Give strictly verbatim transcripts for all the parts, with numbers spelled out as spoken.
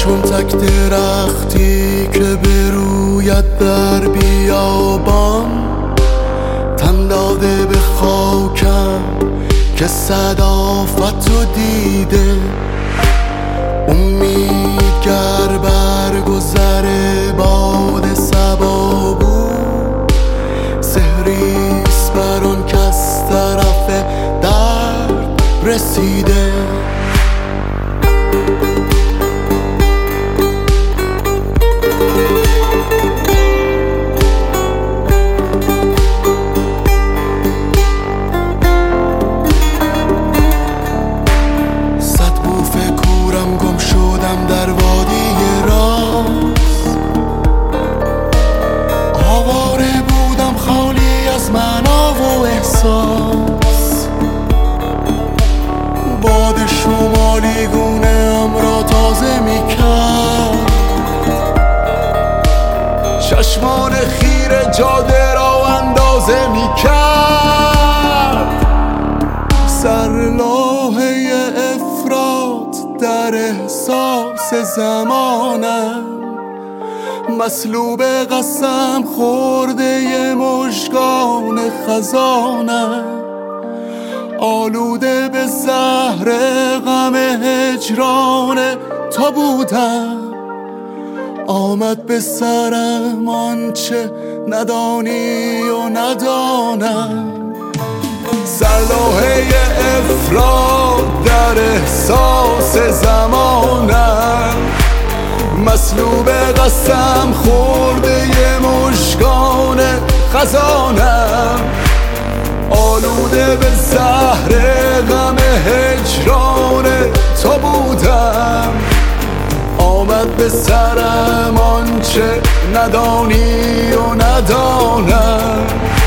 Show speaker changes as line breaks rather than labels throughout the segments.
چون تک درختی که بروید در بیابان، تن داده به خاکم که صدافتو دیده. امید گر برگذر باد صبا بود، سحریست بر آن کس طرف درد رسیده. در وادی راست آواره بودم، خالی از معنا و احساس. باد شمالی گونه ام را تازه می کرد، چشمان خیره جاده را اندازه می کرد. سرلاحه افراط در احساس زمانم، مسلوب قسم خورده ی مژگان خزانم. آلوده به زهر غم هجران تو بودم، آمد به سرم آنچه ندانی و ندانم. سرلاحه افراد در احساس زمانم، مسلوب قسم خورده ی مژگان خزانم. آلوده به زهر غم هجران تو بودم، آمد به سرم آنچه ندانی و ندانم.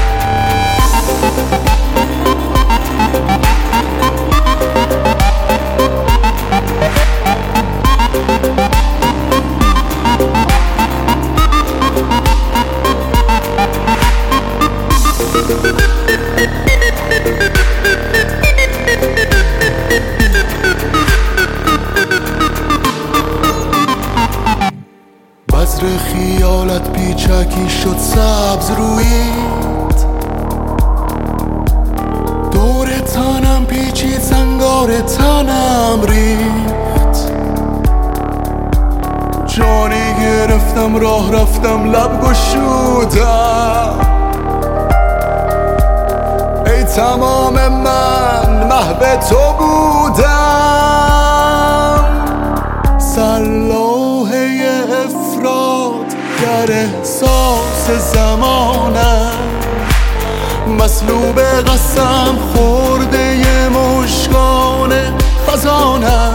بذر خیالت پیچکی شد، سبز رویید، دور تنم پیچید، زنگار تنم ریخت. جانی گرفتم، راه رفتم، لب گشودم. ای تمام من محو تو بودم. سرلاحه افراد در احساس زمانم، مسلوب قسم خورده ی مژگان خزانم.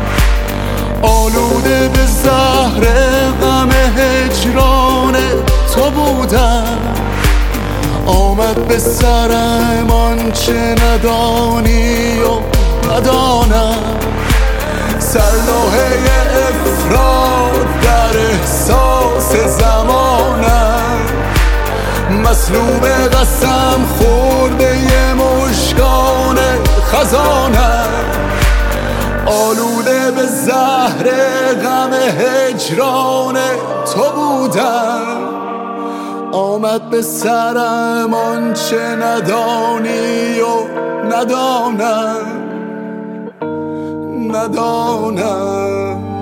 آلوده به زهر غم هجران تو بودم، آمد به سرم آنچه ندانی و ندانم. سرلاحه افراد در احساس زمانم، مسلوب قسم خورده ی مژگان خزانم. آلوده به زهر غم هجران تو بودم، آمد به سرم آنچه ندانی و ندانم ندانم.